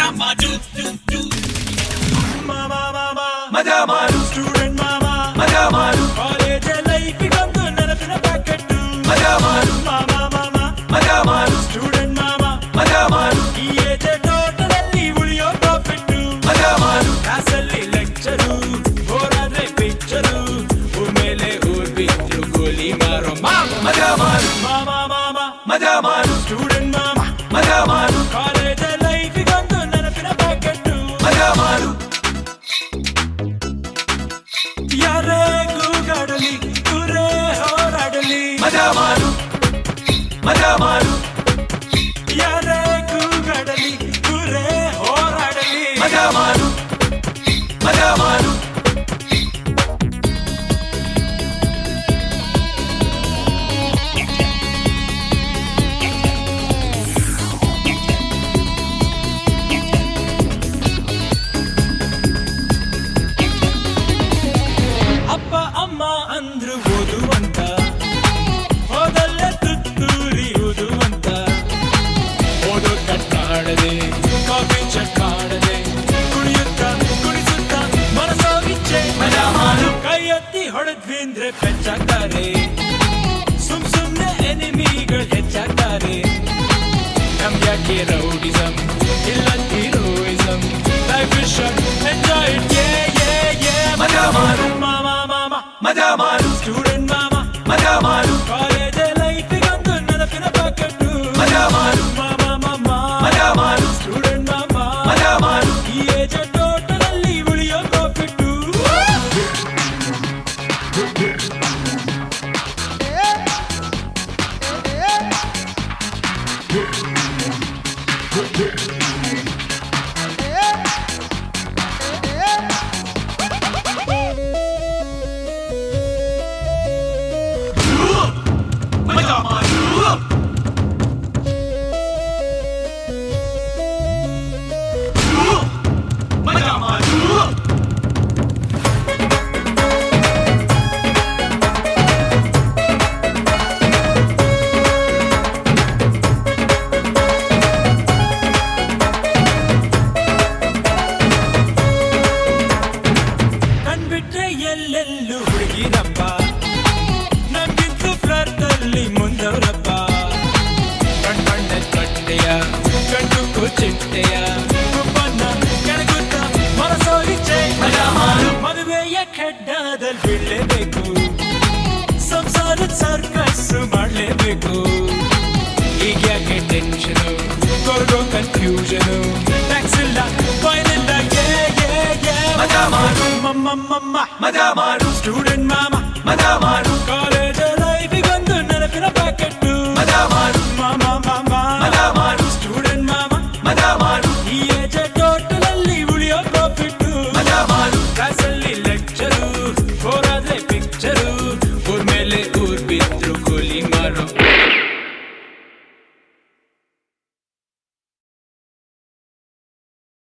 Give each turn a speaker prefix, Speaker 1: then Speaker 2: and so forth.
Speaker 1: ಮಜಾ ಮಾಡು ಸ್ಟೂಡೆಂಟ್ ಮಾಮ ಮಜಾ ಮಾಡು ಕಾಲೇಜ್ ಲೈಫ್ ಗೊಂದು ನೆನಪಿನ ಪ್ಯಾಕೆಟ್ ಮಜಾ ಮಾಡು ಮಾಮ ಮಾಮ ಮಜಾ ಮಾಡು ಸ್ಟೂಡೆಂಟ್ ಮಾಮ ಮಜಾ ಮಾಡು ಈ ಏಜ್ ಟೋಟಲ್ ಅಲ್ಲಿ ಉಳಿಯೋ ಪ್ರಾಫಿಟ್ ಮಜಾ ಮಾಡು ಕ್ಲಾಸಲ್ಲಿ ಲೆಕ್ಚರು ಹೋರಾದ್ರೆ ಪಿಕ್ಚರು ಊರ್ ಮೇಲೆ ಊರ್ ಬಿಟ್ಟು ಗೋಲಿ ಮಾರೋ ಮಾಮ ಮಜಾ ಮಾಡು ಮಾಮ ಮಾಮ ಮಜಾ ಮಾಡು ಸ್ಟೂಡೆಂಟ್ ಮಾಮ ಮಜಾ ಮಾಡು ಕಾಲೇಜ್ ಲೈಫ್ ಗೊಂದು ನೆನಪಿನ ಪ್ಯಾಕೆಟ್ ಮಜಾ ಮಾಡು ಯಾರೇ ಕೂಗಾಡಲಿ ದೂರೇ ಹೋರಾಡಲಿ ಮಜಾ ಮಾಡು ಮಜಾ ಮಾಡು ಯಾರೇ ಕೂಗಾಡಲಿ ದೂರೇ ಹೋರಾಡಲಿ ಮಜಾ ಮಾಡು ಮಜಾ ಮಾಡು ಅಪ್ಪ ಅಮ್ಮ ಅಂದ್ರು ಓದುವಂತ ಹೋದಲ್ಲೇ ತುತ್ತೂರಿ ಓದುವಂತ ಓದೋ ಕಟ್ಟಾಡದೆ ಕಾಫಿ ಚಟ್ಟಾಡದೆ ಕುಣಿಯುತ್ತ ಕುಣಿಸುತ್ತ ಮನಸೋಗಿಚ್ಚೆ ಮಜಾ ಮಾಡು ಕೈ ಎತ್ತಿ ಹೊಡೆದ್ವಿ ಅಂದ್ರೆ ಪೆಚ್ಚಾಗ್ತಾರೆ ಸುಮ್ನೆ ಎನಿಮಿಗಳು ಹೆಚ್ಚಾಗ್ತಾರೆ ನಮ್ಯಾಕೆ ರೌಡಿಸಮ್ ಇಲ್ಲ heroism life is short enjoy it ಮಜಾ ಮಾಡು ಮಜಾ ಮಾಡು ಸ್ಟೂಡೆಂಟ್ ಮಾಮ ಮಜಾ ಮಾಡು ಕಾಲೇಜ್ ಲೈಫ್ ಗೊಂದು ನೆನಪಿನ ಪ್ಯಾಕೆಟ್ ಮಜಾ ಮಾಡು ಮಾಮ ಮಾಮ ಮಜಾ ಮಾಡು ಸ್ಟೂಡೆಂಟ್ ಮಾಮ ಮಜಾ ಮಾಡು ಈ ಏಜ್ ಟೋಟಲ್ ಅಲ್ಲಿ ಉಳಿಯೋ ಪ್ರಾಫಿಟ್ ಕಣ್ಬಿಟ್ರೆ ಎಲ್ಲೆಲ್ಲೂ ಹುಡುಗಿರಪ್ಪ ನಮ್ಗಿಂತೂ ಫ್ಲರ್ದಲ್ಲಿ ಮುಂದವರಪ್ಪ ಕಣ್ಬಣ್ಣ ಕಟ್ಟೆಯ ಕಣ್ಣು ಚಿಟ್ಟೆಯ ಗುಬ್ಬನ್ನ ಕೆಣಗುತ್ತ ಮನಸೋಗಿಚ್ಚೆ ಮಜಾ ಮಾಡು ಮದುವೆಯ ಖಡ್ಡದಲ್ಲಿ ಬೀಳಲೇಬೇಕು ಸಂಸಾರದ ಸರ್ಕಸ್ ಮಾಡಲೇಬೇಕು ಈಗ ಯಾಕೆ ಟೆನ್ಷನು ಕೊರಗೋ ಕನ್ಫ್ಯೂಷನು ಟ್ಯಾಕ್ಸ್ ಇಲ್ಲ ಫೈನ್ ಇಲ್ಲ ಮಜಾ ಮಾಡು ಮಮ್ಮ ಮಜಾ ಮಾಡು ಸ್ಟೂಡೆಂಟ್ ಮಾಮ ಮಜಾ ಮಾಡು ಕಾಲೇಜ್ ಲೈಫ್ ಗೊಂದು ನೆನಪಿನ ಪ್ಯಾಕೆಟ್ ಮಜಾ ಮಾಡು ಮಾಮ ಮಾಮ ಮಜಾ ಮಾಡು ಸ್ಟೂಡೆಂಟ್ ಮಾಮ ಮಜಾ ಮಾಡು